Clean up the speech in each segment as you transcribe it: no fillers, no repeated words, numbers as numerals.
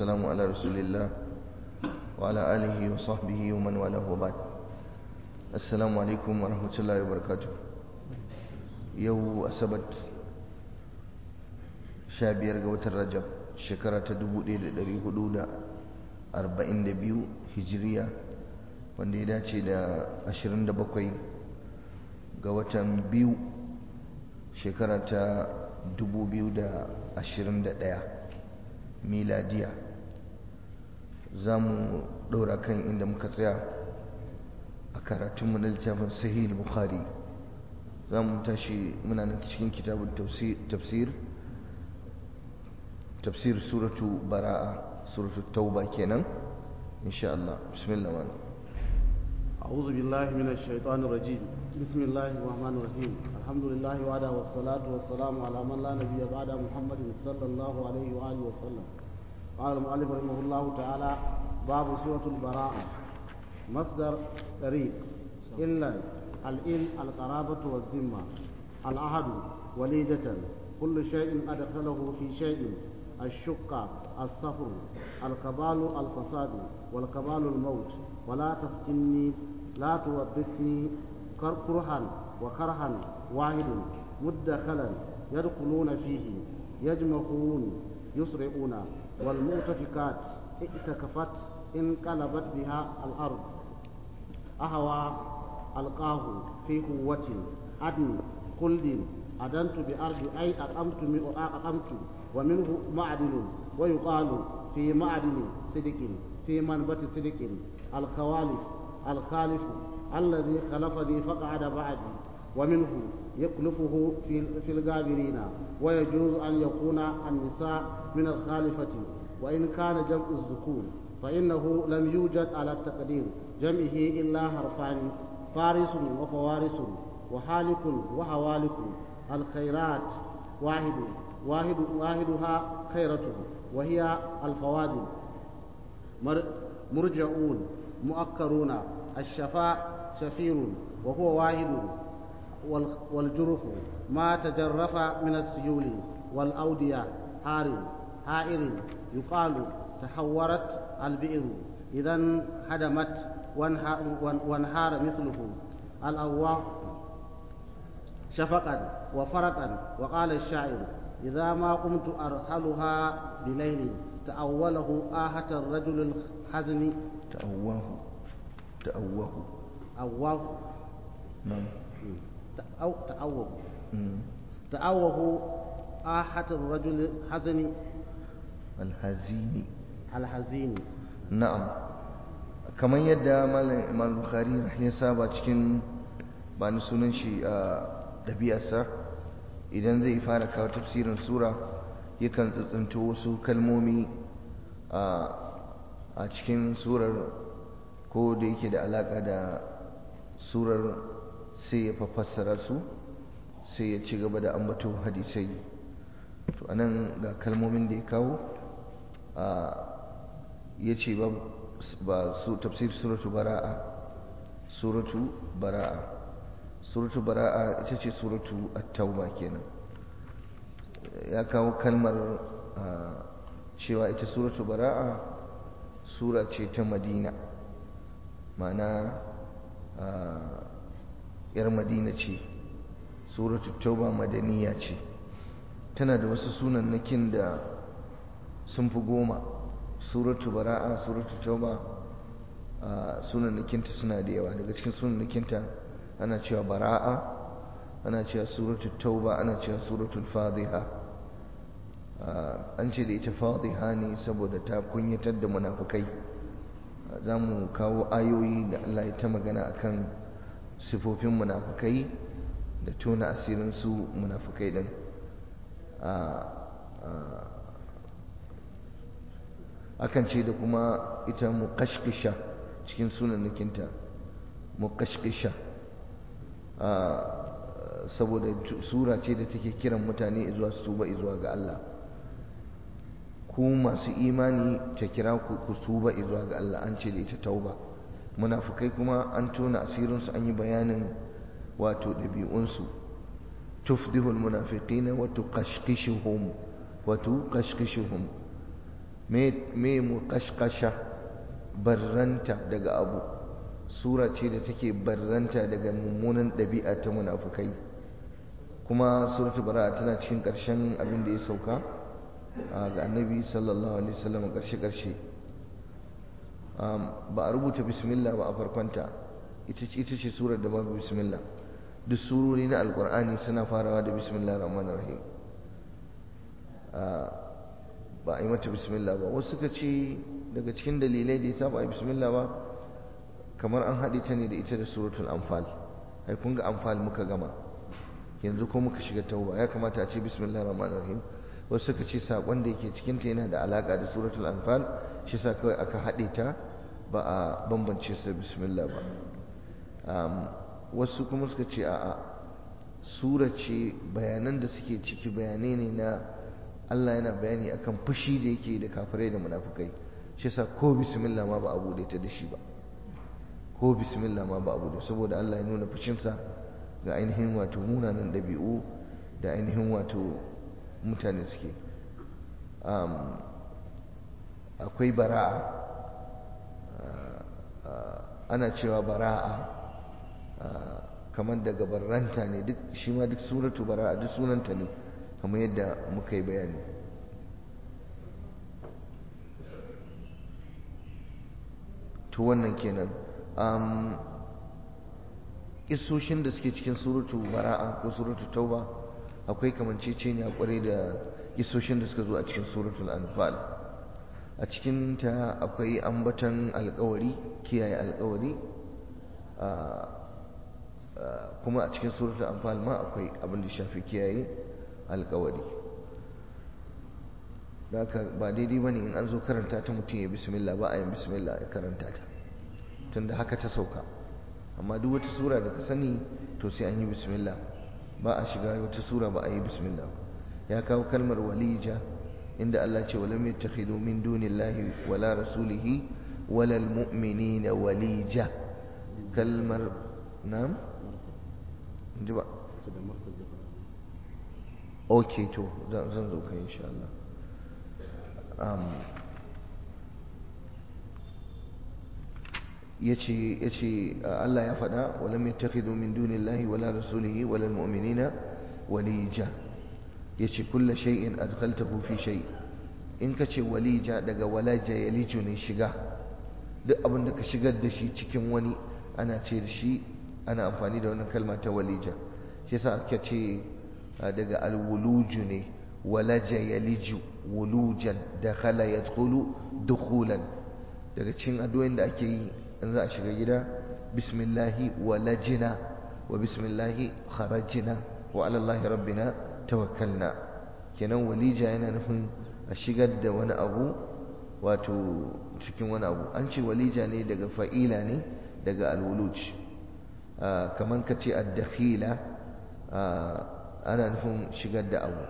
والسلام على رسول الله وعلى آله وصحبه ومن والاه وبعد. السلام عليكم ورحمة الله وبركاته. يو أسبت شابير قوة الرجب شكرة دبودي dari 442 hijiriya wanda ya dace da 27 ga watan biyu shekara ta 2021 miladiya. za mu ɗora kan inda muka tsaya a karatunmu na littafin sahih bukhari. za mu tashi muna nan cikin kitabun tafsir suratu bara'a, suratu tauba kenan insha Allah. bismillah. أعوذ بالله من الشيطان الرجيم. بسم الله الرحمن الرحيم. الحمد لله وعلى والصلاة والسلام على من لا نبي بعد محمد صلى الله عليه وآله وسلم. قال المؤلف رحمه الله تعالى: باب سورة البراءة. مصدر طريق إلا الإل القرابة والذمة، العهد وليدة، كل شيء أدخله في شيء، الشقة الصفر، الكبال الفساد، والكبال الموت، ولا تفتني لا توبثني كرها وكرها واحد مدخلا يدخلون فيه يجمعون يسرعون، والمؤتفكات ائتكفت انقلبت بها الأرض أهوى ألقاه في قوة عدن خلد أدنت بأرض أي أقمت ومنه معدن، ويقال في معدن صدق في منبت صدق، الخالف الذي خلفني فقعد بعدي، ومنه يخلفه في الغابرين. ويجوز أن يكون النساء من الخالفة وإن كان جمع الذكور، فإنه لم يوجد على التقدير جمعه إلا حرفان: فارس وفوارس، وحالك وحوالك. الخيرات واحدها خيرته وهي الفوادل. مرجعون مؤكرون. الشفاء شفير وهو واحد. والجرف ما تجرف من السيول. والأودية حائر. يقال تحورت البئر إذا انهدمت وانهار مثله. الأواء شفقا وفرقا. وقال الشاعر: إذا ما قمت أرحلها بليل تأوله آهة الرجل الحزن. تأوه نعم. تأوه آهة الرجل الحزين. na'am. kamar yadda Imam Bukhari ya saba cikin bani sunan shi a ɗabi'arsa, idan zai fara kawo tafsirin sura yakan tsintsinto wasu kalmomi a cikin surar ko da yake da alaka da surar, sai ya fassara su, sai ya ci gaba da ambato hadisai. to anan ga kalmomin da ya kawo ya ce ba su tafsir suratu bara'a ita ce suratu at-tauba kenan. ya kawo kalmar cewa ita suratu bara'a sura ce ta Madina, ma'ana yar Madina ce. suratu tauba madaniya ce, tana da wasu sunannakin da sun fi 10. suratu bara'a, suratu tauba, sunannakinta suna da yawa. daga cikin sunannakinta ana cewa bara'a, ana cewa suratu tauba, ana cewa suratul fadhiha. an ce da ita fadhiha ne saboda ta kunyatar da munafukai. za mu kawo ayoyi da Allah ya ta magana akan sifofin munafukai da tona asirin su munafukai din. akan ce da kuma ita muqashqisha cikin sunannikinta, muqashqisha saboda sura ce da take kiran mutane zuwa su tuba zuwa ga Allah. ku masu imani ta kira ku tuba zuwa ga Allah, an ce da ita tauba. munafukai kuma an tona asirinsu, an yi bayanin wato ɗabi'unsu. tufdihul munafiqina wa tuqashqishuhum me muqashqasha barranta daga abu sura ce da take barranta daga mummunan ɗabi'a ta munafukai kuma suratul bara'a tana cikin ƙarshen abin da ya sauka ga annabi sallallahu alaihi wasallam ƙarshe ba a rubuta bismillah ba a farkonta ita ce surar da babu bismillah duk surori na alkur'ani suna farawa da bismillah rahman rahim ba a yi mata bismillah ba wasu suka ce daga cikin dalilai da ya sa ba a yi bismillah ba kamar an haɗe ta ne da ita da suratul anfal ai kun ga anfal muka gama yanzu ko muka shiga tauba ya kamata a ce bismillah rahman rahim wasu suka ce saƙon da yake cikinta yana da alaƙa da suratul anfal shi sa kawai aka haɗe ta ba a bambance su bismillah ba wasu kuma suka ce a'a sura ce bayanan da suke ciki bayanai ne na Allah yana bayani akan fushi da yake da kafirai da munafukai shi sa ko bismillah ma ba a bude ta da shi ba ko bismillah ma ba a bude saboda Allah ya nuna fushinsa ga ainihin wato munanan ɗabi'u da ainihin wato mutane suke akwai bara'a ana cewa bara'a kamar daga barranta ne duk shi ma duk suratu bara'a duk sunanta ne kamar yadda muka yi bayani to wannan kenan isoshin da suke cikin suratu bara'a ko suratu tauba akwai kamanceceniya kwarai da isoshin da suka zo a cikin suratul anfal a cikin ta akwai ambatan alkawari kiyaye alkawari kuma a cikin suratul anfal ma akwai abin da shafi kiyaye alkawari haka ba daidai bane in an zo karanta ta mutum ya bismillah ba a yin bismillah ya karanta ta tunda haka ta sauka amma duk wata sura da ka sani to sai an yi bismillah ba a shiga wata sura ba a yi bismillah ya kawo kalmar walija inda Allah ce walam yattakhidu min dunillahi wala rasulihi wala almu'minina walija kalmar nam ji ba okay to zan zo kai insha Allah yace Allah ya faɗa walam yattakhidhu min dunillahi wala rasulihi wala almu'minina walija yace kullu shay'in adkhaltahu fi shay in kace walija daga walaja yaliju ne shiga duk abin da ka shigar da shi cikin wani ana ce da shi ana amfani da wannan kalma ta walija shi yasa aka ce daga alwuluju ne walaja yaliju wulujan dakhala yadkhulu dukhulan daga cikin addu'o'in da ake yi in za a shiga gida bismillahi walajina wa bismillahi kharajina wa ala allahi rabbina tawakkalna kenan walija yana nufin a shigar da wani abu wato cikin wani abu an ce walija ne daga fa'ila ne daga alwuluj kaman ka ce ad-dakhila ana nufin shigar da abu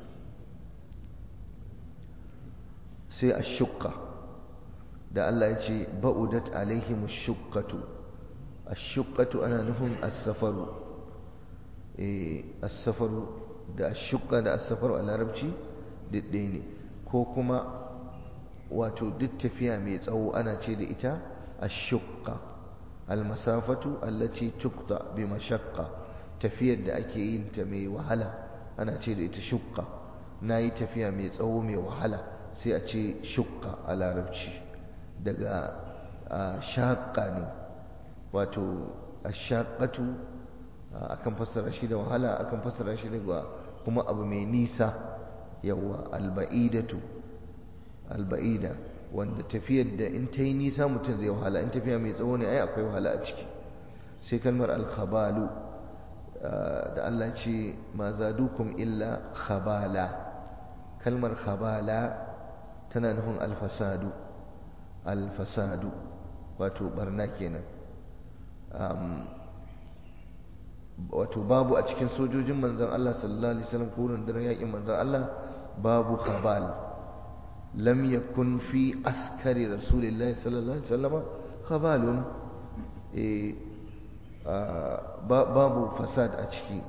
sai ash-shuqqa da Allah ya ce ba'udat alaihim ash-shuqqatu ash-shuqqatu ana nufin as-safaru as-safaru da ash-shuqqa da as-safaru a larabci duk ɗaya ne ko kuma wato duk tafiya mai tsawo ana ce da ita ash-shuqqa al-masafatu allati tuqta bi mashaqqa tafiyar da ake yin ta mai wahala ana ce da ita shuqqa nayi tafiya mai tsawo mai wahala sai a ce shuqqa a larabci daga shaqqa ne wato ash-shaqqatu akan fassara shi da wahala akan fassara shi da kuma abu mai nisa yawa al-ba'idatu al-ba'ida wanda tafiyar da in ta yi nisa mutum zai wahala in tafiya mai tsawo ne ai akwai wahala a ciki sai kalmar al-khabalu da Allah ce ma zadukum illa khabala kalmar khabala tana nufin al-fasadu al-fasadu wato barna kenan wato babu a cikin sojojin manzon Allah sallallahu alaihi wasallam ko rundunar yakin manzon Allah babu khabal lam yakun fi askari rasulillahi sallallahu alaihi wasallam khabalun babu fasad a ciki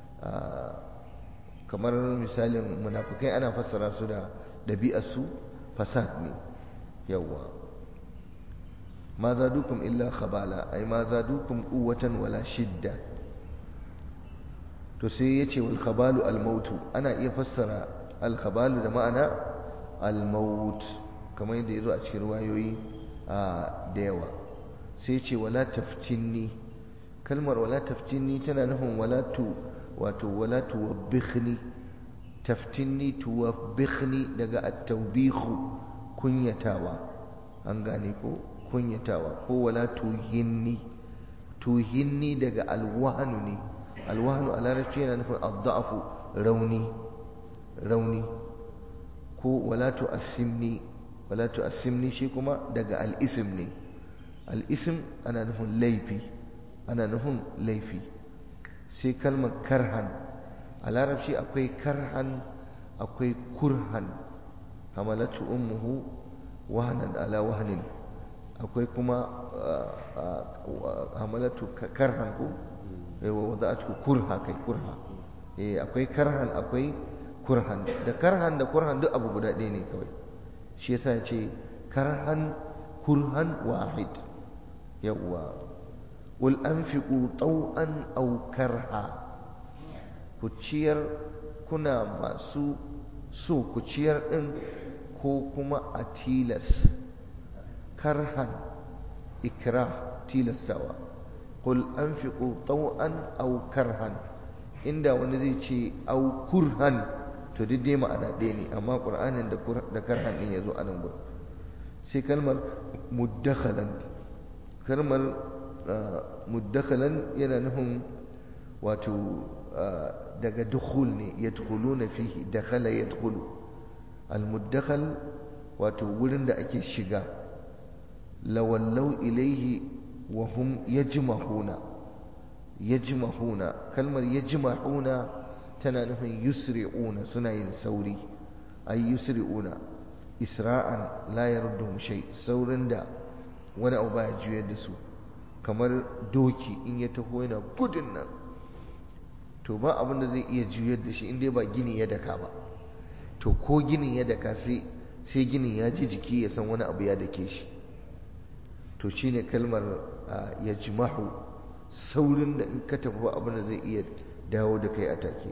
kamar misalin munafikai ana fassara su da ɗabi'arsu fasad ne yawa ma zadukum illa khabala ai ma zadukum quwwatan wala shidda to sai yace wal khabalu al maut ana iya fassara al khabalu da ma'ana al maut kamar yadda yazo a cikin riwayoyi da yawa sai yace wala taftinni kalmar wala taftinni tana nufin wala tuwabbikhni taftinni tuwabbikhni daga at-tawbikhu kunyatawa an gane ko kunyatawa ko wala tuhinni daga alwahnu ne alwahnu a larabci yana nufin ad-da'fu rauni ko wala tu'assimni shi kuma daga al-ism ne al-ism ana nufin laifi sai kalmar karhan a larabci akwai karhan akwai kurhan hamalatu ummuhu wahanan ala wahanin akwai kuma hamalatu karhan ko wada'atu kurha akwai karhan akwai kurhan da kurhan duk abu guda ɗaya ne kawai shi yasa ya ce karhan kurhan wahid yawwa qul anfiqu taw'an aw karha ku ciyar kuna masu so ku ciyar din ko kuma a tilas karhan ikrah tilastawa qul anfiqu taw'an aw karhan inda wani zai ce aw kurhan to duk dai ma'ana ɗaya ne amma qur'anin da karhan din yazo a nan gurin sai kalmar muddakhalan yana nufin wato daga dukhul ne yadkhuluna fihi dakhala yadkhulu al-muddakhal wato wurin da ake shiga lawallau ilaihi wa hum yajmahuna kalmar yajmahuna tana nufin yusri'una suna yin sauri ay yusri'una isra'an la yarudduhum shay saurin da wani abu baya juyar da su kamar doki in ya taho yana gudun nan to ba abin da zai iya juyar da shi in dai ba gini ya daka ba to ko ginin ya daka sai ginin ya ji jiki ya san wani abu ya dake shi to shine kalmar yajmahu saurin da in ka tafi ba abin da zai iya dawo da kai a take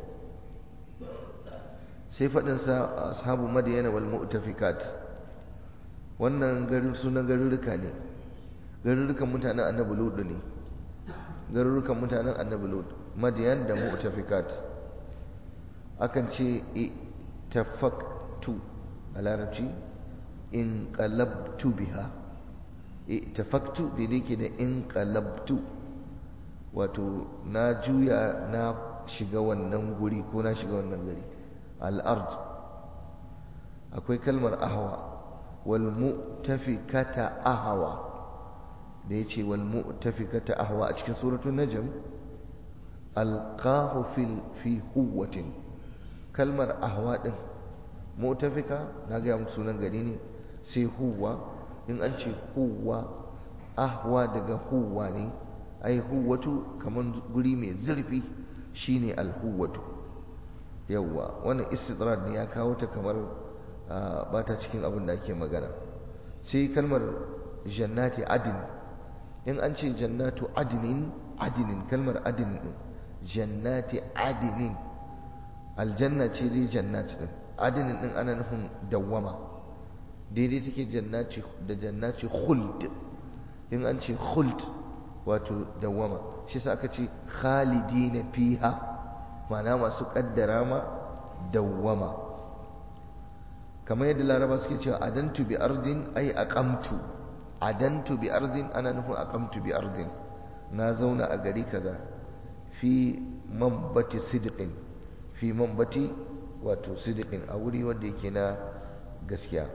sai faɗinsa ashabu madiyana wal mu'tafikat wannan sunan garuruka ne garurukan mutanen annabi lut ne garurukan mutanen annabi lut madiyan da mu'tafikat akan ce tafaktu a larabci in qalabtu biha tafaktu daidai ke da in qalabtu wato na juya na shiga wannan guri ko na shiga wannan gari al'ard akwai kalmar ahwa wal mu'tafikata ahwa da yace wal mu'tafikata ahwa a cikin suratul najm alqahu fi huwatin kalmar ahwa din mu'tafika na ga muku sunan gari ne sai huwa in an ce huwa ahwa daga huwa ne ai huwatu kaman guri mai zurfi shine alhuwatu yawa wannan istidrad ne ya kawo ta kamar ba ta cikin abin da ake magana sai kalmar jannati adin in an ce jannatu adinin kalmar adinin din jannati adinin aljanna ce dai jannati din adinin din ana nufin dawwama daidai take jannati da jannati khuld in an ce khuld wato dawwama shi sa aka ce khalidina fiha ma'ana masu kaddara ma dawwama kamar yadda laraba suke cewa adantu bi ardin ay aqamtu adantu bi ardin ana nufin aqamtu bi ardin na zauna a gari kaza fi manbati sidqin fi manbati wato sidqin a wuri wanda yake na gaskiya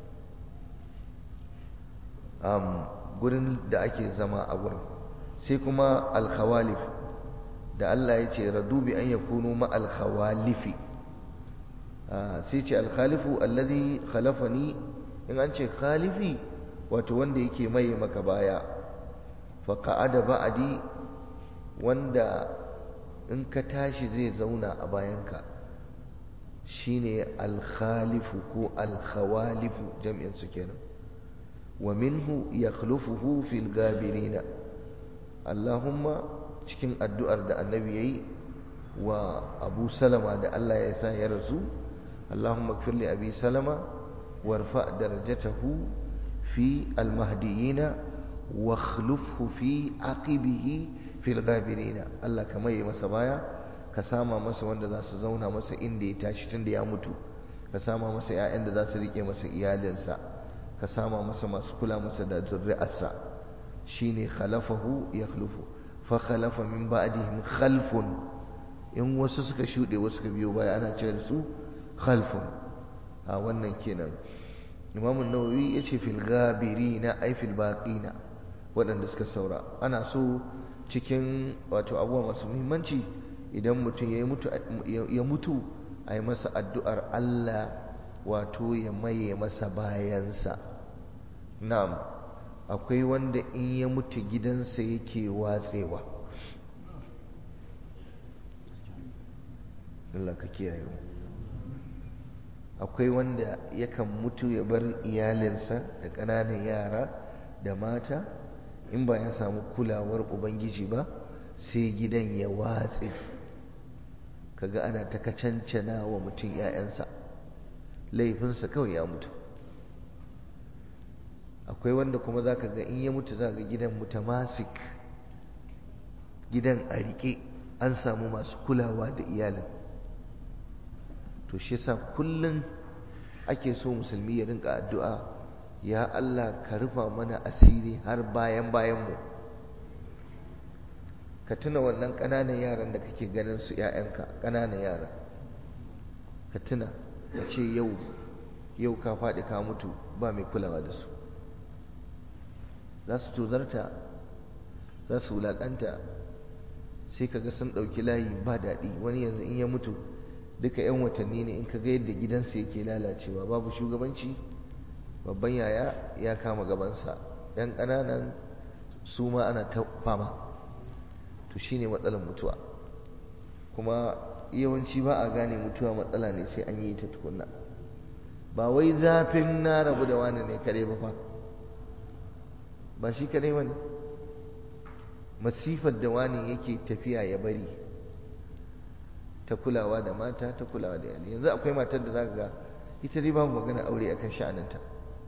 gurin da ake zama a gurin sai kuma alkhawalif da Allah ya ce radu bi an yakunu ma alkhawalifi sai ce alkhalifu alladhi khalafani in an ce khalifi wato wanda yake mai maka baya fa qa'ada ba'di wanda in ka tashi zai zauna a bayanka shine al-khalifu ko al-khawalifu jam'in su kenan wa minhu yakhlufuhu fil gabirina Allahumma cikin addu'ar da annabi yayi wa Abu Salama da Allah ya sa ya rasu Allahumma ighfir li Abi Salama warfa darajatahu fi al-mahdiyina wakhlufhu fi aqibihi fil gabirina Allah kamar yi masa baya ka sama masa wanda za su zauna masa inda ya tashi tunda ya mutu ka sama masa ƴaƴan da za su rike masa iyalinsa ka sama masa masu kula masa da zuri'arsa shine khalafahu yakhlufu fa khalafa min ba'dihim khalfun in wasu suka shude wasu suka biyo baya ana cewa su khalfun a wannan kenan Imam an-Nawawi yace fil ghabirina ay fil baqina waɗanda suka saura ana so cikin wato abubuwa masu muhimmanci idan mutum ya mutu a yi masa addu'ar Allah wato ya maye masa bayansa na'am akwai wanda in ya mutu gidansa yake watsewa Allah ka kiyaye mu akwai wanda yakan mutu ya bar iyalinsa da ƙananan yara da mata in ba ya samu kulawar ubangiji ba sai gidan ya watse kaga ana ta kacancana wa mutum 'ya'yansa laifinsa kawai ya mutu akwai wanda kuma za ka ga in ya mutu za ga gidan mutamasik gidan a riƙe an samu masu kulawa da iyalin to shi yasa kullum ake so musulmi ya rinka addu'a ya Allah ka rufa mana asiri har bayan mu ka tuna wannan ƙananan yaran da kake ganin su ‘ya'yanka ƙananan yara ka tuna ka ce yau ka faɗi ka mutu ba mai kulawa da su za su tozarta za su wulaƙanta sai ka ga sun ɗauki layi ba daɗi wani yanzu in ya mutu duka 'yan watanni ne in ka ga yadda gidansa yake lalacewa babu shugabanci babban yaya ya kama gabansa 'yan ƙananan su ma ana ta fama to shine matsalar mutuwa kuma yawanci ba a gane mutuwa matsala ne sai an yi ta tukunna ba wai zafin na rabu da wani ne kare ba fa ba shi kare wani masifar da wani yake tafiya ya bari ta kulawa da mata ta kulawa da iyali yanzu akwai matar da zaka ga ita dai babu magana aure akan sha'aninta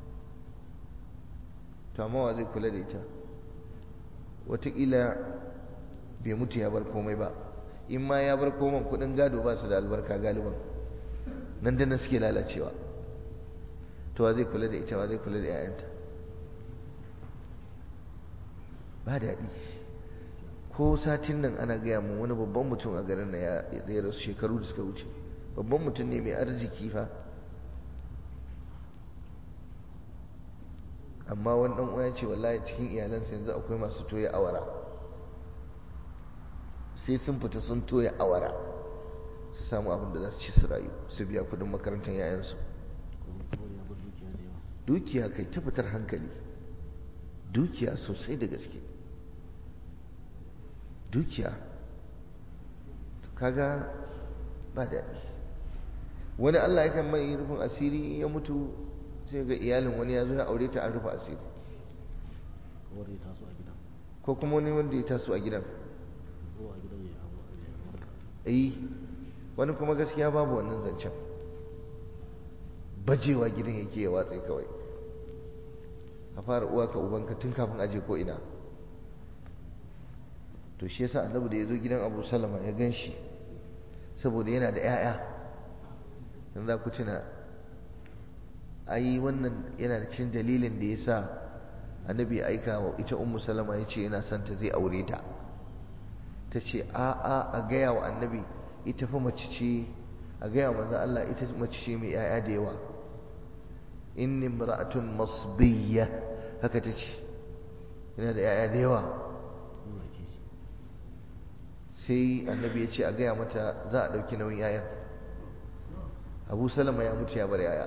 to amma wa zai kula da ita wataƙila bai mutu ya bar komai ba in ma ya bar komai kuɗin gado ba su da albarka galiban nan da nan suke lalacewa to wa zai kula da ita wa zai kula da 'ya'yanta ba daɗi ko satin nan ana gaya mun wani babban mutum a garin na ya rasu shekaru da suka wuce babban mutum ne mai arziki fa amma wani ɗan uwa ya ce wallahi cikin iyalansa yanzu akwai masu toya awara sai sun fita sun toya awara su samu abin da za su ci su rayu su biya kudin makarantar yayansu dukiya kai ta fitar hankali dukiya sosai da gaske dukiya kaga ba daɗi wani Allah yakan mai rufin asiri ya mutu sai ga iyalin wani ya zo ya aure ta an rufe asiri ko kuma wani wanda ya taso a gidan wani kuma gaskiya babu wannan zancen bajewa gidan yake ya watsa kawai a fara uwa ka ubanka tun kafin aje ko ina to shi yasa annabi da ya zo gidan Abu Salama ya gan shi saboda yana da 'ya'ya dan za ku tuna ai wannan yana da cikin dalilin da yasa annabi ya aika wa ita Ummu Salama ya ce yana son ta zai aure ta ta ce a gaya wa annabi ita fa mace ce a gaya wa manzo Allah ita mace ce mai 'ya'ya da yawa inni imra'atun masbiyya haka ta ce yana da 'ya'ya da yawa sai annabi ya ce a gaya mata za a ɗauki nauyin 'ya'yan Abu Salama ya mutu ya bar 'ya'ya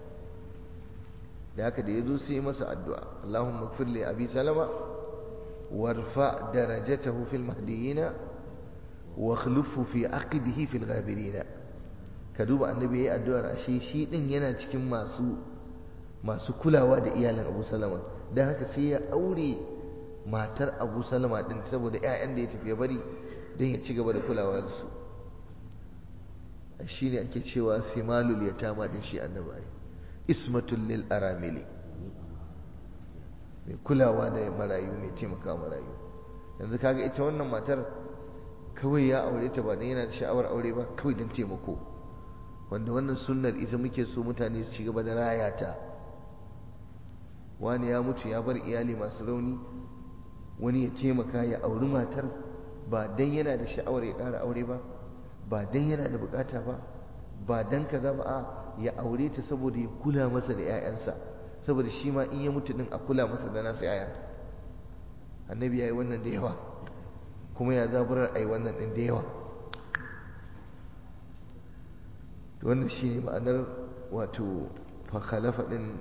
da haka da ya zo sai masa addu'a Allahumma ighfir li Abi Salama warfa darajatahu fil mahdiyina wa akhlifhu fi aqibihi fil ghabirin ka duba annabi ya yi addu'ar ashe shi din yana cikin masu kulawa da iyalin Abu Salama, don haka sai ya aure matar Abu Salama din saboda 'ya'yan da ya tafi ya bari don ya ci gaba da kulawa da su. shi ne ake cewa simalul yatama din shi annabi ismatul lil aramili, mai kulawa da marayu, mai taimaka marayu. yanzu kaga ita wannan matar kawai ya aure ta ba dan yana da sha'awar aure ba, kawai don taimako, wanda wannan sunnar ita muke so mutane su ci gaba da raya ta. wani ya mutu ya bar iyali masu rauni, wani ya taimaka ya auri matar ba dan yana da sha'awar ya ƙara aure ba, ba dan yana da bukata ba, ba dan kaza ba, a ya aure ta saboda ya kula masa da 'ya'yansa, saboda shi ma in ya mutu din a kula masa da nasu 'ya'ya. annabi ya yi wannan da yawa, kuma ya zaburar a yi wannan din da yawa. wannan shi ne ma'anar wato fakhalafa din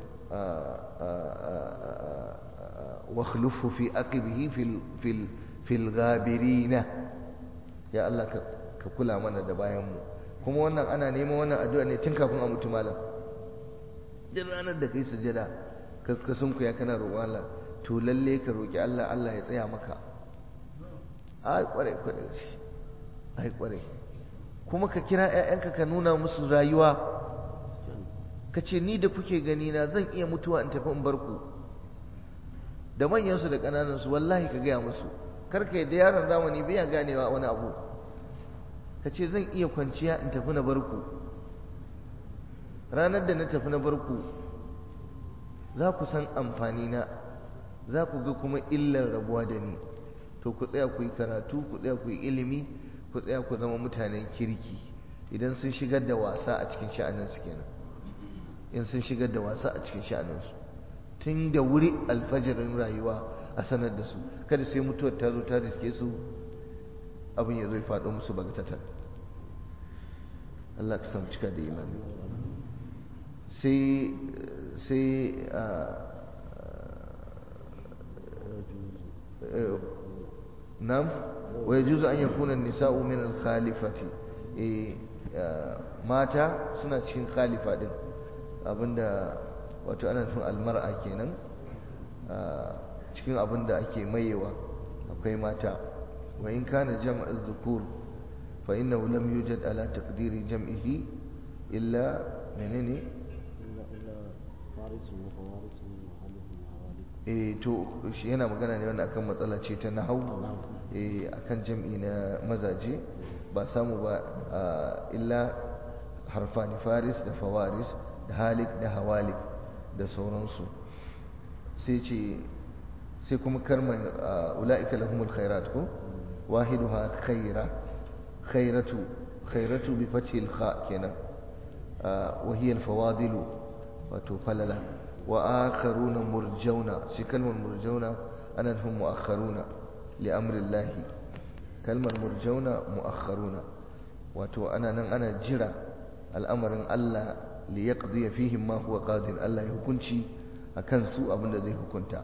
واخلفه في عقبه في الغابرين. ya Allah ka kula mana da bayanmu. kuma wannan ana neman wannan addu'a ne tun kafin a mutu malam. duk ranar da kai sujada ka sunkuya kana roƙon Allah, to lalle ka roƙi Allah, Allah ya tsaya maka. ai kware kuma ka kira ƴaƴanka ka nuna musu rayuwa, ka ce ni da kuke gani na zan iya mutuwa in tafi in bar ku, da manyansu da ƙananansu, wallahi ka gaya musu. karka yadda yaron zamani bai ganewa wani abu, ka ce zan iya kwanciya in tafi na bar ku. ranar da na tafi na bar ku za ku san amfani na, za ku ga kuma illar rabuwa da ni. to ku tsaya ku yi karatu, ku tsaya ku yi ilimi, ku tsaya ku zama mutanen kirki. idan sun shigar da wasa a cikin sha'aninsu kenan, in sun shigar da wasa a cikin sha'aninsu, tun da wuri alfajirin rayuwa a sanar da su, kada sai mutuwar ta zo ta riske su abin ya zo ya faɗo musu bagatatan. Allah ka samu cika da imani. sai nam wa yajuzu an yakuna an-nisa'u min al-khalifati. mata suna cikin khalifa din, abinda wato ana nufin almar'a kenan. cikin abinda ake mayewa akwai mata. wa in kana jam'u dhukur fa innahu lam yujad ala taqdiri jam'ihi illa menene to shi yana magana ne wanda akan matsala ce ta nahwu, akan jam'i na mazaje ba samu ba illa harfani faris da fawaris da halik da hawalik da sauransu. sai kuma karman ula'ika lahumul khairat ko wahiduha khairatu bi fathil kha kenan, wa hiya al fawadilu wato falala. wa akharuna murjauna, shi kalmar murjauna ana nufin muakharuna li amri llahi. kalmar murjauna muakharuna wato ana nan ana jira al'amarin Allah li yaqdi fihim ma huwa qadir, Allah ya hukunci akan su abinda zai hukunta.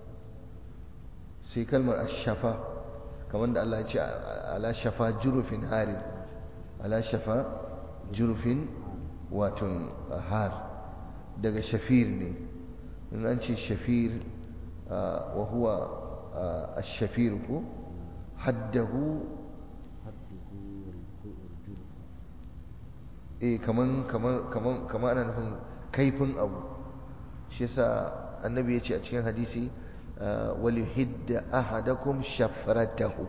sai kalmar ash-shafa, kamar da Allah ya ce ala shafa jurufin harin, ala shafa jurufin wato har, daga shafir ne. in an ce shafir wa huwa ash-shafir ko haddahu kaman ana nufin kaifin abu. shi yasa annabi ya ce a cikin hadisi walihidda ahadakum shafratahu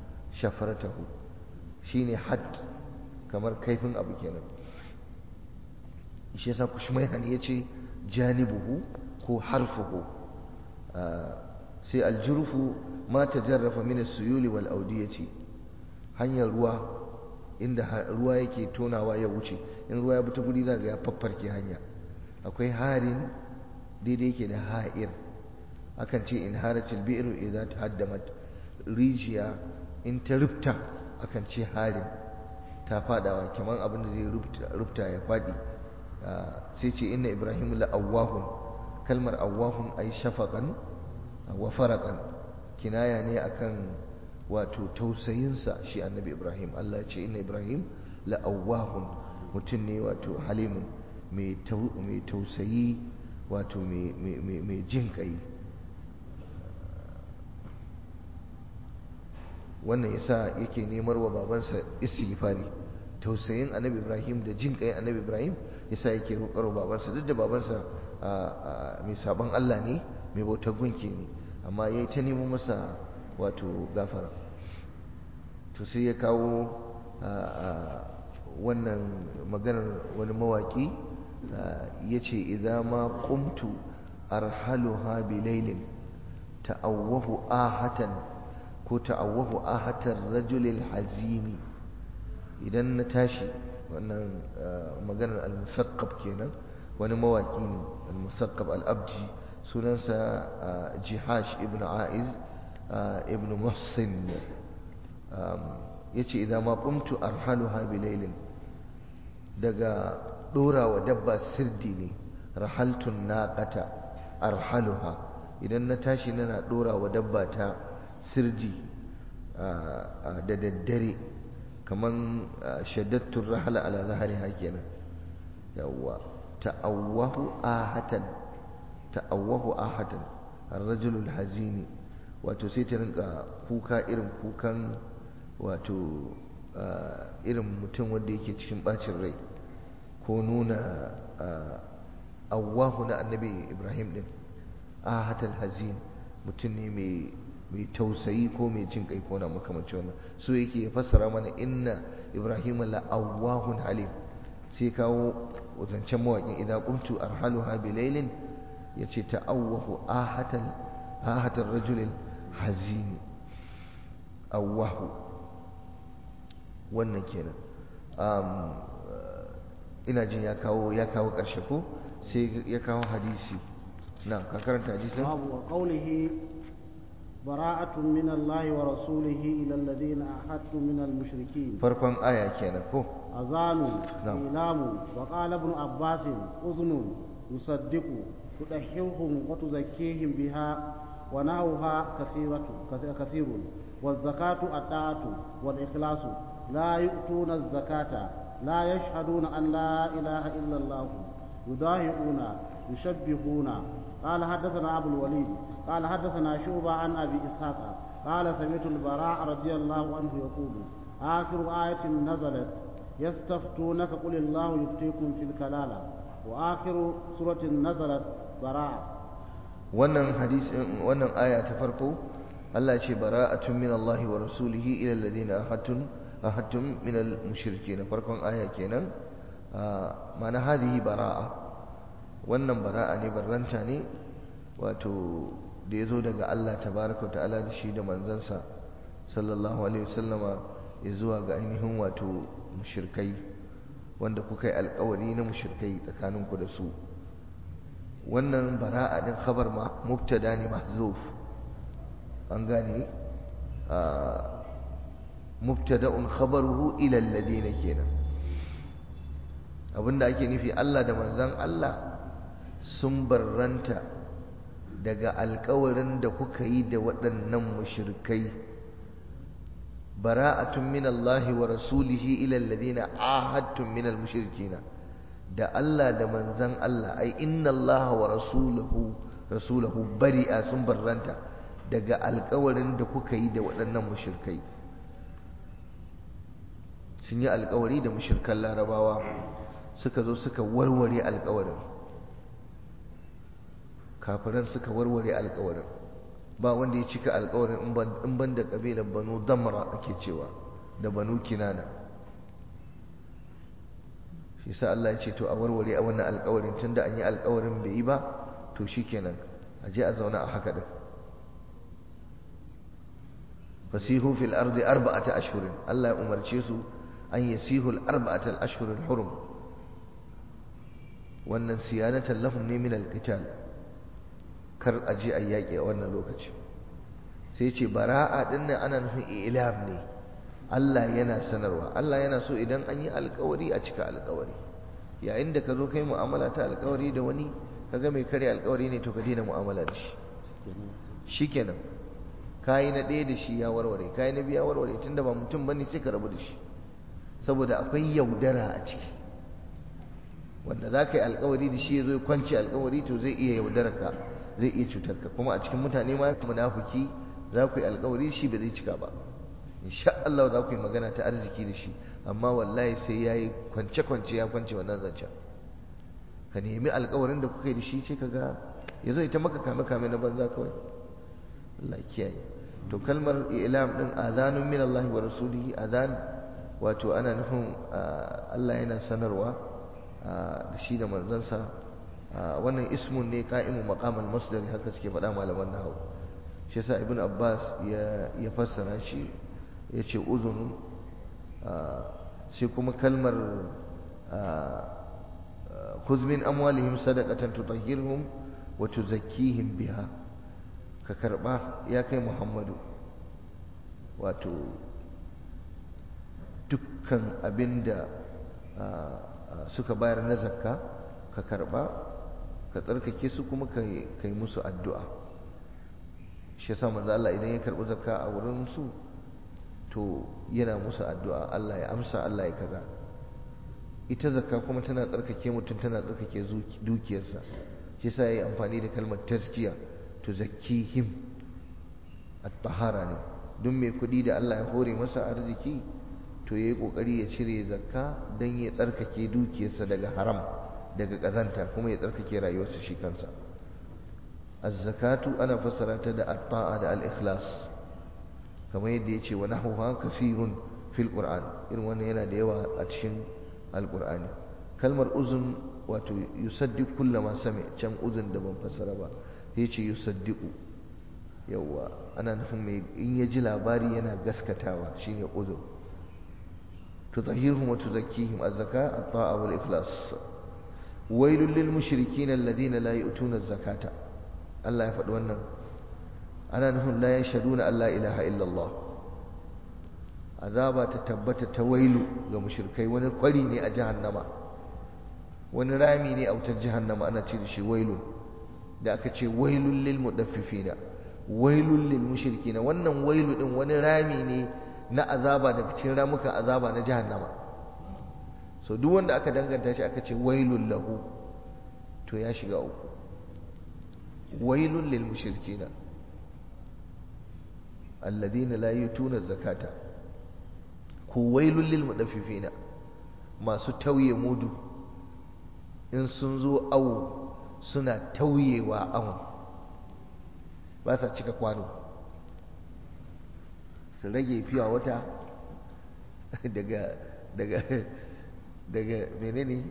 shine hadd, kamar kaifin abu kenan. shi yasa kushmayhan ya ce janibuhu ko harfuhu. sai aljurfu ma tajarrafa min as-suyuli wal awdiyati, hanyar ruwa inda ruwa yake tonawa ya wuce. in ruwa ya bi ta guri za ga ya faffarke hanya. akwai harin daidai yake da ha'ir. akan ce in haratil bi'ru idza tahaddamat, rijiya in ta rufta akan ce harin, ta fadawa kaman abin da zai rufta ya fadi. sai ce inna ibrahim la awwahun, kalmar awwahun ay shafaqan wa faraqan, kinaya ne akan wato tausayinsa shi annabi ibrahim. Allah ya ce inna ibrahim la awwahun, mutum ne wato halimun mai tausayi wato mai jin kai. wannan yasa yake nemar wa babansa istighfari. Tausayin annabi Ibrahim da jin kai annabi Ibrahim yasa yake roƙar babansa, duk da babansa mai sabon Allah ne, mai bautar gunki ne, amma yayi ta nemo masa wato gafara. to sai ya kawo wannan maganar wani mawaki yace idza ma qumtu arhaluha bilailin ta'awwahu ahatan ko ta'awwahu ahatar rajulil hazini. idan na tashi, wannan maganar al-musaqqab kenan, wani mawaki ne al-musaqqab al-abdi, sunansa jihash ibn aiz ibn muhsin. yace idan ma qumtu arhaluha bilailin, daga dora wa dabba sirdi ne, rahaltun naqata arhaluha, idan na tashi nana dora wa dabba ta sirdi da daddare, kaman shaddattur rahala ala zahariha kenan. yawwa ta'awwahu ahatan ar-rajulul hazini, wato sai ta rinka kuka irin kukan wato irin mutum wanda yake cikin bacin rai, ko nuna awwahu na annabi Ibrahim din, ahatal hazin, mutum ne mai tausayi ko mai jin kai ko na makamancin wannan. so yake fassara mana inna Ibrahim la awwahun halim, sai kawo zancen mawaƙin idan qumtu arhaluha bilailin, yace ta'awwahu ahatal rajulil hazini, awwahu, wannan kenan. ina jin ya kawo ƙarshe ko sai ya kawo hadisi. na ka karanta hadisin. babu qawlihi bara'atun min Allah wa rasulihi ila alladhina ahadtu min al-mushrikeen. farkon aya kenan ko. azanu ilamu wa qala ibn abbas uznu yusaddiqu tudahhirhum wa tuzakkihim biha wa nahawha kathirun والزكاة الطاعة والإخلاص لا يؤتون الزكاة لا يشهدون أن لا إله إلا الله يضاهئون يشبهون. قال حدثنا أبو الوليد قال حدثنا شعبة عن أبي إسحاق قال سمعت البراء رضي الله عنه يقول آخر آية نزلت يستفتونك قل الله يفتيكم في الكلالة وآخر سورة نزلت براء. wannan aya ta farko Allah ce bara'atun min Allah wa rasulihi ila alladhina ahadtum min al-mushrikeen, farkon aya kenan. ma'ana hadhihi bara'a, wannan bara'a ne, barranta ne wato da yazo daga Allah tabaaraka ta'ala da shi da manzansa sallallahu alaihi wasallama zuwa ga ainihin wato mushrikai wanda kuka yi alƙawari na mushrikai tsakaninku da su. wannan bara'a din khabar mubtada ne mahzuf, an gane mubtada'un khabaruhu ila alladhina kenan. abinda ake nufi Allah da manzon Allah sun barranta daga alƙawarin da kuka yi da waɗannan mushrikai. bara'atun min Allah wa rasulihi ila alladhina ahadtum min al-mushrikeen, da Allah da manzon Allah, ai inna Allah wa rasulahu bari'a, sun barranta daga alƙawarin da kuka yi da waɗannan mushrikai. sun yi alƙawari da mushrikan larabawa, suka zo suka warware alƙawarin, kafiran suka warware alƙawarin. ba wanda ya cika alƙawarin in ban da ƙabilar banu damra ake cewa da banu kinana. shi sa Allah ya ce to a warware a wannan alƙawarin, tunda an yi alƙawarin bai yi ba, to shikenan a je a zauna a haka din. fasihu fil ardi arba'ata ashhurin, Allah ya umarce su an yasihu al arba'ata al ashhur al hurum. wannan siyanatan lahum ne min al qital, kar a je a yaƙi a wannan lokaci. sai ce bara'a din nan ana nufin ilam ne, Allah yana sanarwa. Allah yana so idan an yi alƙawari a cika alƙawari. yayin da ka zo kai mu'amala ta alƙawari da wani, kaga mai kare alƙawari ne, to ka daina mu'amala da shi. shikenan kayi na ɗaya da shi ya warware, kayi na biyu ya warware, tunda ba mutum bane sai ka rabu da shi, saboda akwai yaudara a ciki. wanda za ka yi alkawari da shi ya zo ya kwanci alkawari to zai iya yaudararka zai iya cutarka kuma a cikin mutane ma munafiki za ku yi alkawari shi ba zai cika ba insha Allah za ku yi magana ta arziki da shi amma wallahi sai ya yi kwance-kwance ya kwance wannan zancen ka nemi alkawarin da kuka yi da shi ce ka ga ya zo ita maka kame-kame na banza kawai Allah kiyaye to kalmar ilam din azanun min Allah wa rasulihi azan wato ana nufin Allah yana sanarwa da shi da manzansa wannan ismun ne qa'imu maqam al-masdar haka suke faɗa malaman nahwu shi yasa ibn Abbas ya fassara shi yace uzunun sai kuma kalmar khudh min amwalihim sadaqatan tutahhirhum wa tuzakkihim biha ka karba ya kai Muhammadu wato dukkan abinda suka bayar na zakka ka karba ka tsarkake su kuma kai musu addu'a shi yasa manzo Allah idan ya karbi zakka a wurin su to yana musu addu'a Allah ya amsa Allah ya kaza ita zakka kuma tana tsarkake mutum tana tsarkake dukiyarsa shi yasa yayi amfani da kalmar tazkiya to zakkihim at-tahara ne don mai kudi da Allah ya hore masa arziki to yayi kokari ya cire zakka dan ya tsarkake dukiyarsa daga haram daga kazanta kuma ya tsarkake rayuwarsa shi kansa az-zakatu ana fassara ta da at-ta'a da al-ikhlas kamar yadda yace wa nahwa kasirun fil qur'an irin wannan yana da yawa a cikin al-qur'ani kalmar uzun wato yusaddiq kullama sami can uzun da ban fassara ba yace yusaddiqu yawa ana nufin mai in ya ji labari yana gaskatawa shine uzun tutahhirhum wa tuzakkihim az-zaka at-ta'a wal ikhlas wailul lil mushrikin alladhina la yu'tuna az-zakata Allah ya faɗi wannan ana nufin la yashhaduna an la ilaha illallah azaba ta tabbata ta wailu ga mushrikai wani kwari ne a jahannama wani rami ne a wutar jahannama ana ce da shi wailun da aka ce wailul lil mudaffifina wailul lil mushrikina wannan wailu din wani rami ne na azaba daga cikin ramukan azaba na jahannama so duk wanda aka danganta shi aka ce wailul lahu to ya shiga uku wailul lil mushrikina alladhina la yutuna zakata ku wailul lil mudaffifina masu tauye mudu in sun zo awo suna tauyewa awon ba sa cika kwano su rage fiya wata daga menene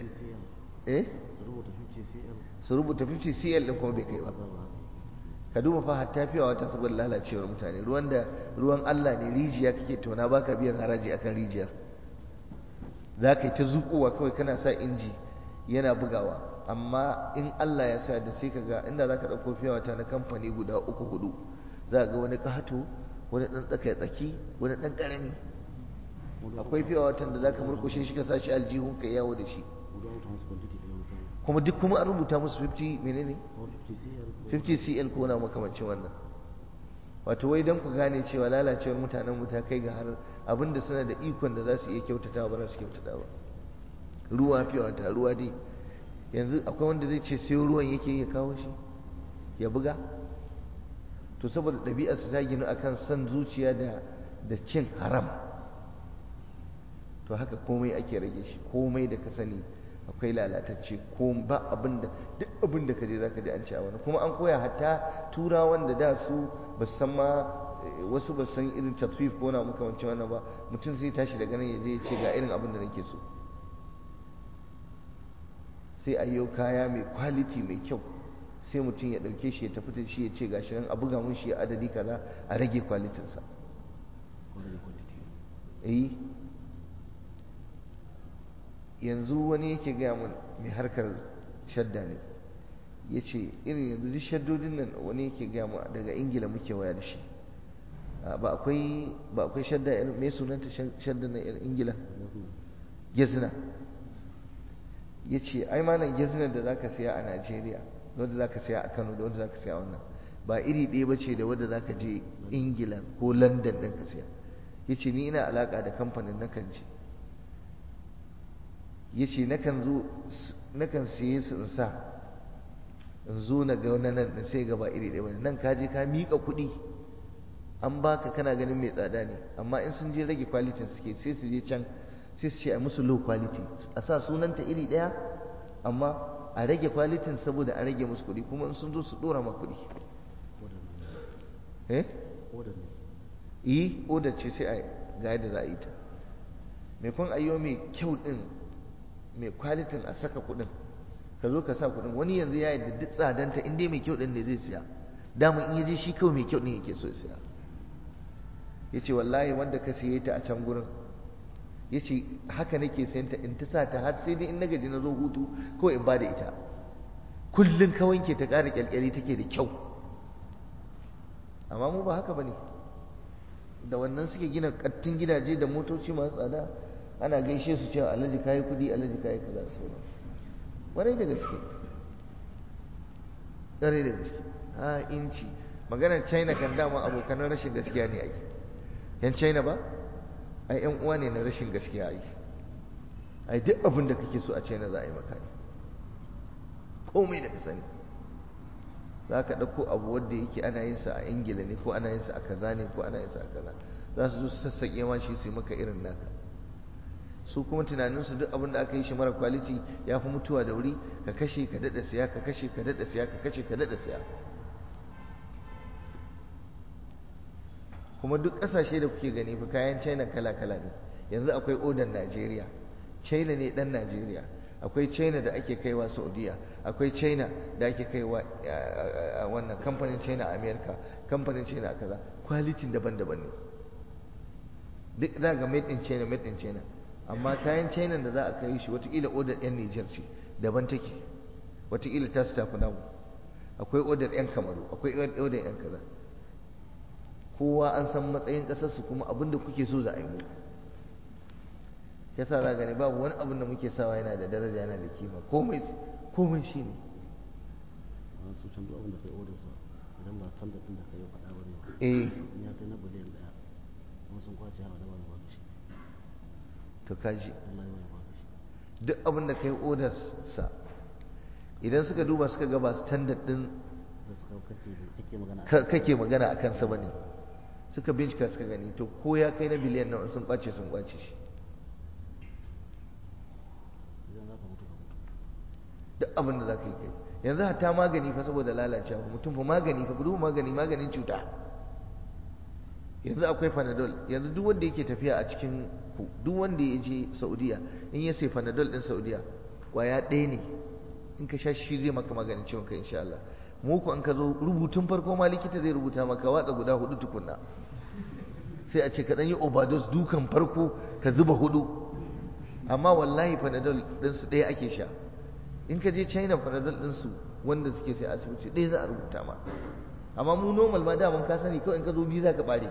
su rubuta 50 cl din kuma bai kai ba ka duba fa hatta fiya wata saboda lalacewar mutane ruwan Allah ne rijiya kake tona baka biyan haraji akan rijiyar za ka yi ta zuƙowa kawai kana sa inji yana bugawa amma in Allah ya sa da sai ka ga inda za ka ɗauko fiya wata na kamfani guda 3-4 za ga wani ƙato wani ɗan tsaki wani ɗan ƙarami akwai fiya watan da za ka murƙushe shi ka sa shi aljihun ka yawo da shi kuma duk kuma an rubuta musu 50 menene 50 cl ko na makamancin wannan wato wai don ku gane cewa lalacewar mutanen mu ta kai ga har abinda suna da ikon da za su iya kyautata ba za su kyautata ba ruwa fiye wata ruwa dai yanzu akwai wanda zai ce sai ruwan yake ya kawo shi ya buga to saboda ɗabi'ar su ta ginu akan son zuciya da cin haram to haka komai ake rage shi komai da ka sani akwai lalatacce ko ba abinda duk abinda ka je zaka ji an ci a wani kuma an koya hatta turawan da da su ba san ma wasu ba san irin tasfif ko na muka wancan wannan ba mutum sai tashi daga nan ya je ya ce ga irin abin da nake so sai a yau kaya mai quality mai kyau sai mutum ya dauke shi ya tafi da shi ya ce gashi nan a buga mun shi adadi kaza a rage quality sa yanzu wani yake gaya mun mai harkar shadda ne ya ce irin yanzu duk shaddodin nan wani yake gaya mun daga ingila muke waya da shi ba akwai shadda mai sunanta shadda na ingila gezina ya ce ai malam gezinar da zaka siya a najeriya da wanda zaka siya a kano da wanda zaka siya wannan ba iri ɗaya ba ce da wanda zaka je ingila ko london ɗin ka siya ya ce ni ina alaƙa da kamfanin na kan je ya ce nakan siye su in sa in zo na ga wani nan sai gaba iri ɗaya wani nan kaje ka miƙa kuɗi an baka kana ganin mai tsada ne, amma in sun je rage kwalitin suke sai su je can sai su ce a musu low quality, a sa sunanta iri ɗaya amma a rage kwalitin saboda a rage musu kuɗi, kuma in sun zo su ɗora ma kuɗi. Odar ce sai a ga yadda za a yi ta, mai kun ayyo mai kyau ɗin mai kwalitin a saka kuɗin, ka zo ka sa kuɗin. Wani yanzu ya yadda duk tsadanta in dai mai kyau ɗin ne zai siya, dama in yaje shi kawai mai kyau ɗin yake so ya siya. Ya ce wallahi wanda ka siye ta a can gurin, ya ce haka nake sayan ta in ta sa ta har sai dai in na gaji na zo hutu kawai in ba da ita, kullum ka wanke ta ƙara ƙyalƙyali take da kyau. Amma mu ba haka ba ne, da wannan suke gina ƙattun gidaje da motoci masu tsada, ana gaishe su cewa alhaji kayi kuɗi, alhaji kayi kaza da sauran. Ƙwarai da gaske, ƙwarai da gaske. Inci maganar China kan dama abokanan rashin gaskiya ne ake. Yan China ba ai yan uwa ne na rashin gaskiya ake. Ai duk abin da kake so a China za a yi maka, komai da ka sani. Za ka ɗauko abu wanda yake ana yin sa a Ingila ne, ko ana yin sa a kaza ne, ko ana yin sa a kaza, za su zo su sassaƙe ma shi su yi maka irin naka. Su kuma tunaninsu duk abin da aka yi shi mara kwaliti ya fi mutuwa da wuri, ka kashe ka daɗa siya, ka kashe ka daɗa siya, ka kashe ka daɗa siya. Kuma duk ƙasashe da kuke gani fa kayan China kala-kala ne. Yanzu akwai odan Najeriya, China ne ɗan Najeriya. Akwai China da ake kaiwa Saudiya, akwai China da ake kaiwa wannan kamfanin China a America, kamfanin China a kaza, kwalitin daban-daban ne. Duk za ga made in China, made in China. Amma kayan China da za a kai shi watakila odar 'yan Nijar ce daban take, watakila ta su tafi namu. Akwai odar 'yan Kamaru, akwai odar 'yan kaza. Kowa an san matsayin ƙasarsu, kuma abin da kuke so za a yi muku. Yasa za gani babu wani abin da muke sawa yana da daraja, yana da kima, komai shi ne. Su can duk abin da kai odarsa idan ba san da ɗin da kai faɗa ba ne, ya kai na biliyan 1 kuma sun kwace har da ba ba shi. To kaji duk abin da kai odarsa idan suka duba suka ga ba standard ɗin kake magana a kansa ba ne, suka bincika suka gani, to ko ya kai na biliyan nawa sun kwace shi. Duk abin da za ka yi kai yanzu hatta magani fa saboda lalacewa mutum fa magani fa gudu maganin cuta. Yanzu akwai Panadol, yanzu duk wanda yake tafiya a cikin ku, duk wanda ya je Saudiya in ya sai Panadol din Saudiya kwaya ɗaya ne, in ka sha shi zai maka maganin ciwon kai insha Allah. Mu ku an ka zo rubutun farko ma likita zai rubuta maka watsa guda 4 tukunna, sai a ce ka dan yi overdose dukan farko ka zuba 4, amma wallahi Panadol din su ɗaya ake sha. In ka je China Panadol din su wanda suke sai asibiti ɗaya za a rubuta ma, amma mu normal ma daman ka sani kawai in ka zo biyu za ka bare.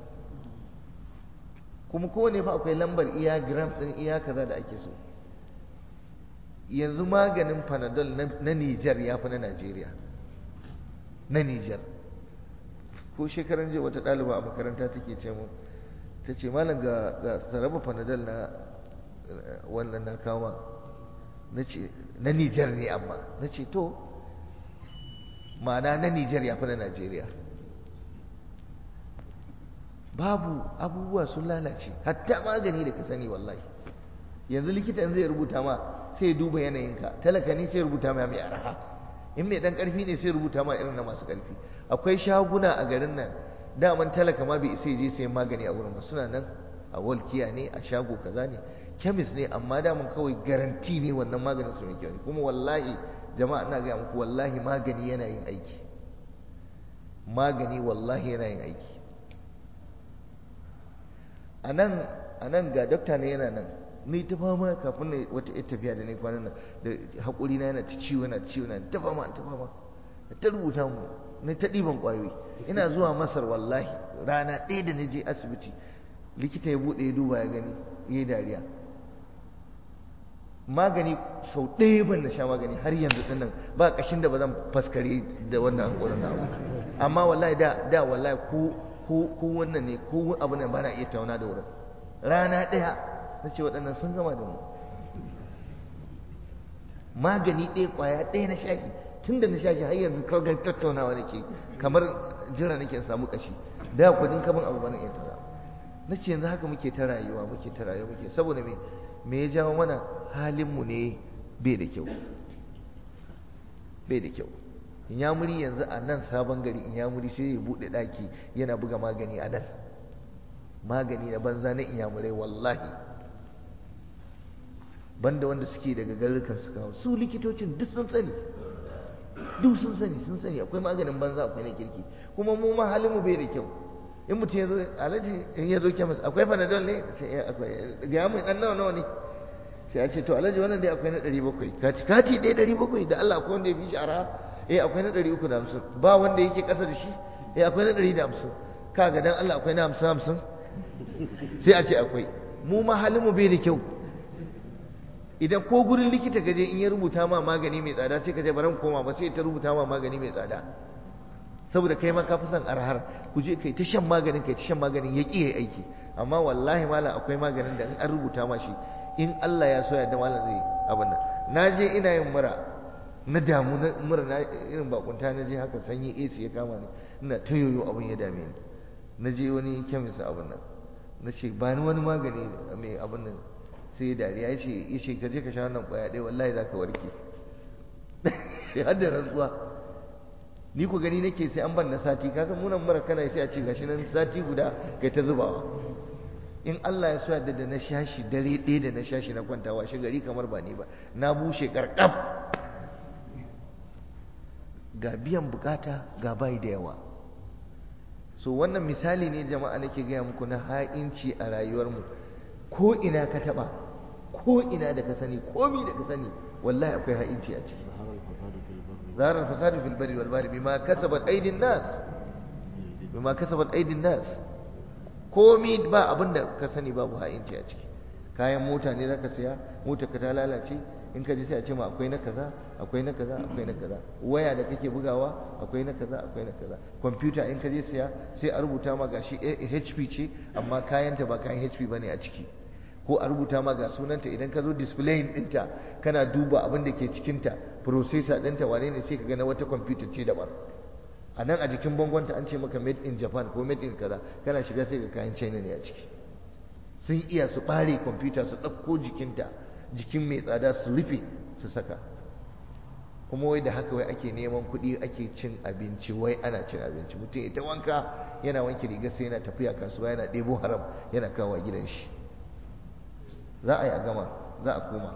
Kuma kowane fa akwai lambar iya gram ɗin iya kaza da ake so. Yanzu maganin Panadol na Nijar ya fi na Najeriya, na Nijar. Ko shekaran jiya wata ɗaliba a makaranta take ce mu, ta ce malam ga sarrafa Panadol na wannan na kama, na ce na Nijar ne, amma na ce to ma'ana na Nijar ya fi na Najeriya. Babu, abubuwa sun lalace, hatta magani da ka sani wallahi. Yanzu likita in zai rubuta ma sai duba yanayinka, talaka ne sai rubuta ma mai araha, in mai dan karfi ne sai rubuta ma irin na masu karfi. Akwai shaguna a garin nan daman talaka ma bai isa je sayan magani a wurin ba, suna nan a walkiya ne, a shago kaza ne, kemis ne, amma daman kawai garanti ne wannan maganin su mai kyau ne. Kuma wallahi jama'a ina ga muku wallahi magani yana yin aiki, magani wallahi yana yin aiki. a nan ga dokta ne yana nan, ni ta fama kafin na wata ita tafiya da ne kwanan nan, da haƙuri na yana ta ciwo na ta fama ta rubuta mu, na ta ɗiban ƙwayoyi. Ina zuwa Masar wallahi rana ɗaya da na je asibiti, likita ya buɗe ya duba ya gani ya yi dariya. Magani sau ɗaya ban na sha magani har yanzu ɗin nan ba ƙashin da ba zan faskare da wannan haƙurin na abu. Amma wallahi da wallahi ko wannan ne ko abu ne ba na iya tauna da wurin. Rana ɗaya na ce waɗannan sun gama da mu. magani ɗaya ƙwaya ɗaya na shashi tun da na shashi har yanzu kawai tattaunawa nake kamar jira nake samu ƙashi da kudin kaman abu bana iya tara na ce yanzu haka muke ta rayuwa muke saboda me ya jawo mana halinmu ne bai da kyau inyamuri yanzu a nan sabon gari inyamuri sai ya buɗe ɗaki yana buga magani a nan magani na banza na inyamurai wallahi banda wanda suke daga garurukan su kawo su likitocin duk sun sani akwai maganin banza akwai na kirki kuma mu ma halinmu bai da kyau in mutum ya zo alaji in ya zo kemis akwai panadol ne sai akwai ga mu dan nawa ne sai a ce to alaji wannan dai akwai na 700 kati dai 700 da Allah akwai wanda ya fi shi arha akwai na 350 ba wanda yake kasa da shi akwai na 150 kaga dan Allah akwai na 50 sai a ce akwai mu ma halinmu bai da kyau idan ko gurin likita gaje in ya rubuta ma magani mai tsada sai ka je baran koma ba sai ta rubuta ma magani mai tsada saboda kai ma ka fi son arhar ku je kai ta shan maganin ya ƙi yayi aiki amma wallahi malam akwai maganin da in an rubuta ma shi in Allah ya so ya da malam zai abin nan na je ina yin mura na damu na mura na irin bakunta na je haka sanyi AC ya kama ni ina ta yoyo abin ya dame ni na je wani kemis abin nan na ce ba ni wani magani mai abin nan sai dariya ya ce ka je ka sha wannan ƙwaya ɗaya wallahi za ka warke ya hada rantsuwa ni ku gani nake sai an ban na sati ka san munan mura kana sai a ce gashi nan sati guda kai ta zubawa in Allah ya so yadda da na shashi dare ɗaya da na shashi na kwantawa shi gari kamar ba ni ba na bushe karkab ga biyan bukata ga bai da yawa so wannan misali ne jama'a nake gaya muku na ha'inci a rayuwarmu ko ina ka taba ko ina da ka sani komi da ka sani wallahi akwai ha'inci a ciki ظهر الفساد في البر والبحر بما كسبت أيدي الناس komi ba abinda ka sani babu ha'inci a ciki kayan mota ne zaka siya mota ka ta lalace in ka ji sai a ce ma akwai na kaza akwai na kaza akwai na kaza waya da kake bugawa akwai na kaza akwai na kaza kwamfuta in ka je siya sai a rubuta ma gashi HP ce amma kayanta ba kayan HP bane a ciki ko a rubuta ma ga sunanta idan ka zo display ɗinta kana duba abin da ke cikinta processor ɗinta wane ne sai ka ga na wata kwamfuta ce daban a nan a jikin bangonta an ce maka made in Japan ko made in kaza kana shiga sai ga kayan China ne a ciki sun iya su ɓare kwamfuta su ɗauko jikin mai tsada su rufe su saka kuma wai da haka wai ake neman kuɗi ake cin abinci wai ana cin abinci mutum ita wanka yana wanke rigar sai yana tafiya kasuwa yana ɗebo haram yana kawo gidan shi za a yi a gama za a koma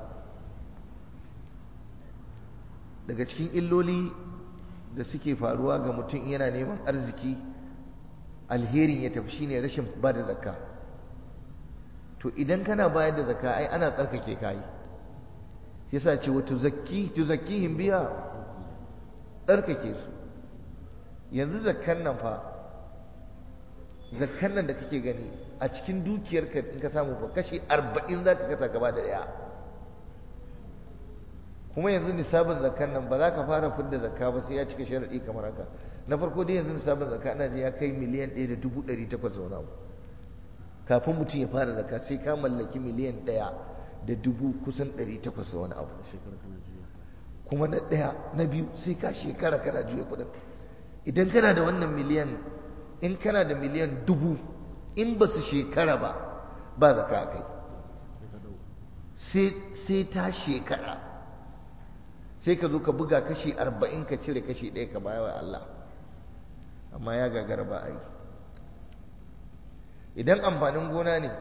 daga cikin illoli da suke faruwa ga mutum yana neman arziki alherin ya tafi shine rashin ba da zakka to idan kana bayar da zakka ai ana tsarkake kai yasa ce wa tuzakkihim biya tsarkake su yanzu zakkan nan da kake gani a cikin dukiyarka in ka samu fa kashi 40 zaka kasa gaba da daya kuma yanzu nisabin zakkan nan ba za ka fara fidda zakka ba sai ya cika sharadi kamar haka na farko dai yanzu nisabin zakka ana ji ya kai miliyan 1.800 zauna abu kafin mutum ya fara zakka sai ka mallaki miliyan 1.800 kusan 800 wani abu kuma na daya na biyu sai ka shekara kana juya kudin idan kana da wannan miliyan in kana da miliyan 1000 in ba su shekara ba zakka kai sai ta shekara sai ka zo ka buga kashi 40 ka cire kashi 1 ka bayar wa Allah amma ya gagara ba a yi idan amfanin gona ne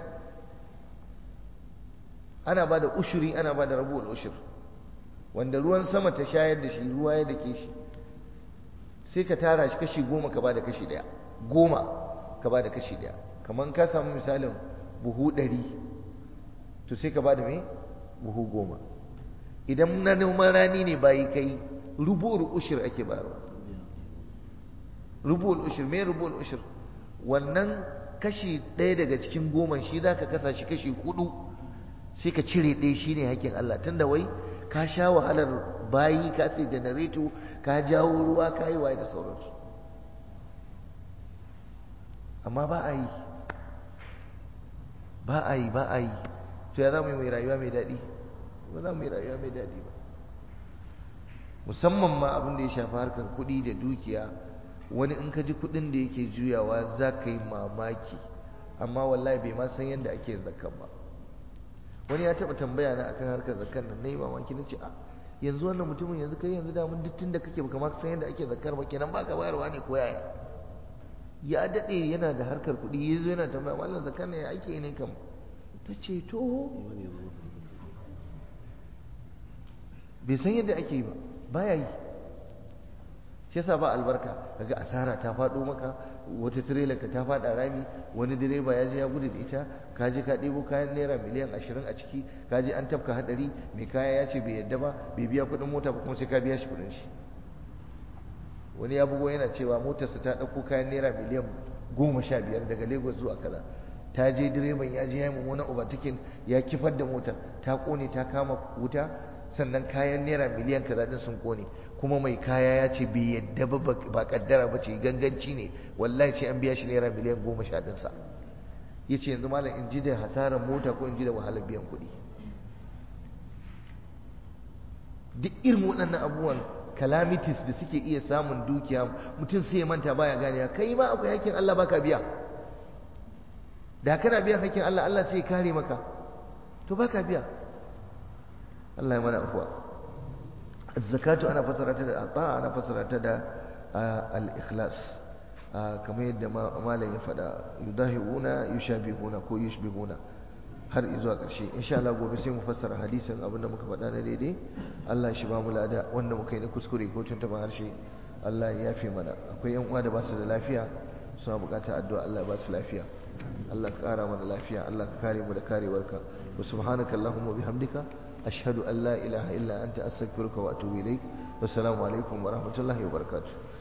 ana ba da ushuri ana ba da rabuwar ushur wanda ruwan sama ta shayar da shi ruwa ya dake shi sai ka tara shi kashi 10 ka ba da kashi 1 10 ka ba da kashi 1 kamar ka samu misalin buhu 100 to sai ka ba da me buhu 10 idan na noman rani ne bayi kai rubu'ul ushur ake bayarwa rubu'ul ushur me rubu'ul ushur wannan kashi ɗaya daga cikin 10 shi zaka kasa shi kashi 4 sai ka cire ɗaya shine hakkin Allah tunda wai ka sha wahalar bayi ka sai generator ka jawo ruwa ka yi waye da sauransu amma ba a yi to ya za mu yi mai rayuwa mai daɗi ba za mu yi rayuwa mai daɗi ba musamman ma abin da ya shafi harkar kuɗi da dukiya. Wani in ka ji kuɗin da yake juyawa za ka yi mamaki, amma wallahi bai ma san yadda ake zakkan ba. Wani ya taɓa tambaya na akan harkar zakkan nan, na yi mamaki, na ce a yanzu wannan mutumin yanzu kai yanzu da mun dittin da kake baka ma san yadda ake zakkar ba, kenan ba ka bayarwa ne ko yaya? Ya daɗe yana da harkar kuɗi, ya zo yana tambaya mallam zakkan ne ya ake ne kam? Ta ce to bai san yadda ake yi ba, baya yi. Shi yasa ba albarka, kaga asara ta faɗo maka, wata tirela ka ta faɗa rami, wani direba ya je ya gudu da ita, ka je ka ɗebo kayan naira miliyan 20 a ciki, ka je an tafka hadari, mai kaya ya ce bai yadda ba, bai biya kuɗin mota ba, kuma sai ka biya shi kuɗin shi. Wani ya bugo yana cewa motarsa ta ɗauko kayan naira miliyan 15 daga Lagos zuwa kaza, ta je direban ya je ya yi mummunan overtaking, ya kifar da motar, ta ƙone ta kama wuta, sannan kayan naira miliyan kaza din sun ƙone, kuma mai kaya ya ce bai yadda ba kaddara ba ce, ganganci ne, wallahi sai an biya shi naira miliyan 10 dinsa. Ya ce yanzu malam in ji da hasarar mota ko in ji da wahalar biyan kuɗi? Duk irin waɗannan abubuwan calamities da suke iya samun dukiya, mutum sai ya manta baya ganiya, kai ma akwai hakkin Allah baka biya. Da kana biyan hakkin Allah, Allah sai ya kare maka, to baka biya. Allah ya mana afuwa. Zakatu ana fasara ta da ata, ana fasara ta da al-ikhlas, kamar yadda malam ya faɗa, yudahiuna yushabihuna ko yushbihuna har zuwa ƙarshe. Insha Allah gobe sai mu fassara hadisin abinda muka faɗa na daidai. Allah shi ba mu lada, wanda muka yi na kuskure ko tuntuɓa harshe Allah ya yafe mana. Akwai yan uwa da ba su da lafiya, suna buƙatar addu'a, Allah ya ba su lafiya. Allah ka ƙara mana lafiya, Allah ka kare mu da karewarka. Wa subhanaka Allahumma bihamdika ashhadu an la ilaha illa anta astaghfiruka wa atubu ilaik. Wassalamu alaikum wa rahmatullahi wa barakatuh.